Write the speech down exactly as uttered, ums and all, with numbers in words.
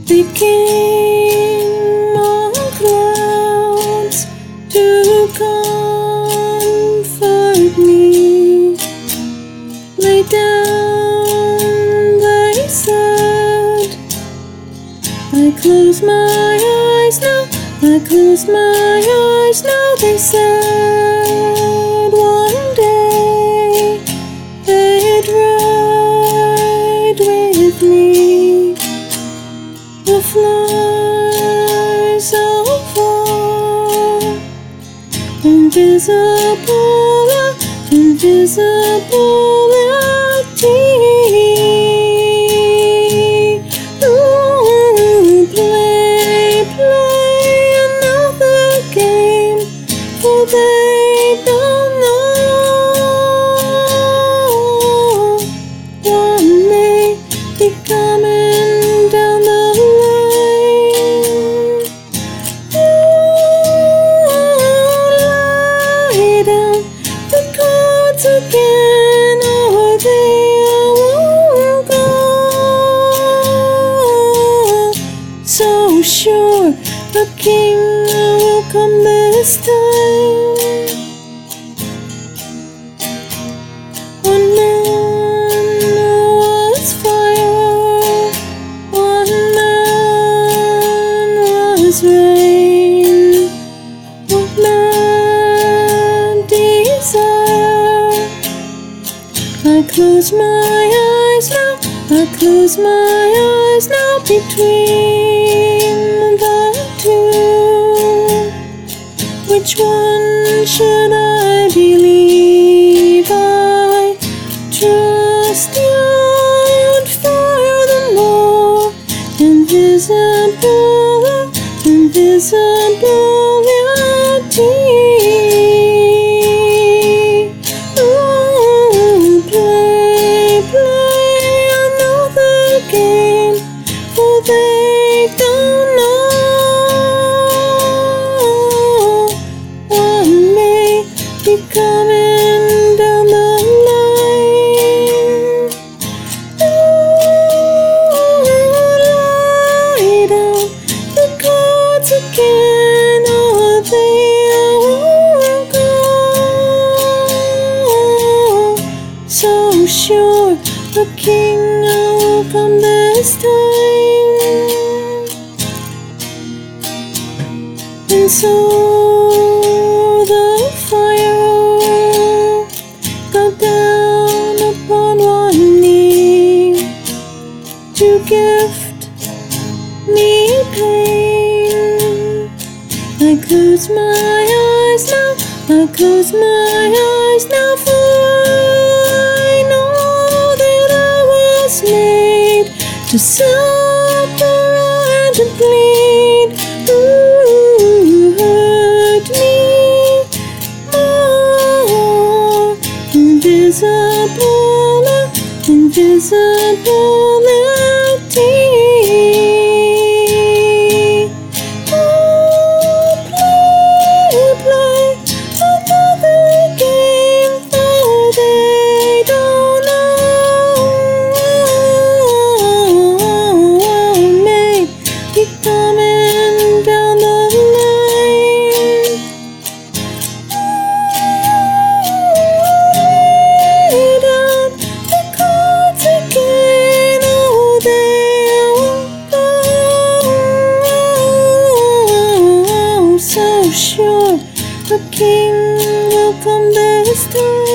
They came on clouds to comfort me. Lay down, they said. I close my eyes now, I close my eyes now, they said. One day they'd ride with me. We'll fly so far, invisible, invisibility. Ooh, play, play another game, for they don't know what may be coming down the line. Ooh, lay down the cards again, or they won't go. So sure, the king will come this time. One man was fire, one man was rain, one man desire. I close my eyes now, I close my eyes now, between the two. Which one should I believe? I trust you'd fire them more. Invisible, invisibility. Ooh, play, play another game, for they don't know what may be coming down the line. Ooh, lay down the cards again, or they won't go. So sure, the king will come this time. And so the fire got down upon one knee to gift me pain. I close my eyes now, I close my eyes now, for I know that I was made to suffer and to bleed. Ooh, hurt me more. Invisible, invisibility. Oh, play, play another game, for they don't know what may be coming down the line. Lay down the cards again, oh, they won't go. So sure, the king will come this time.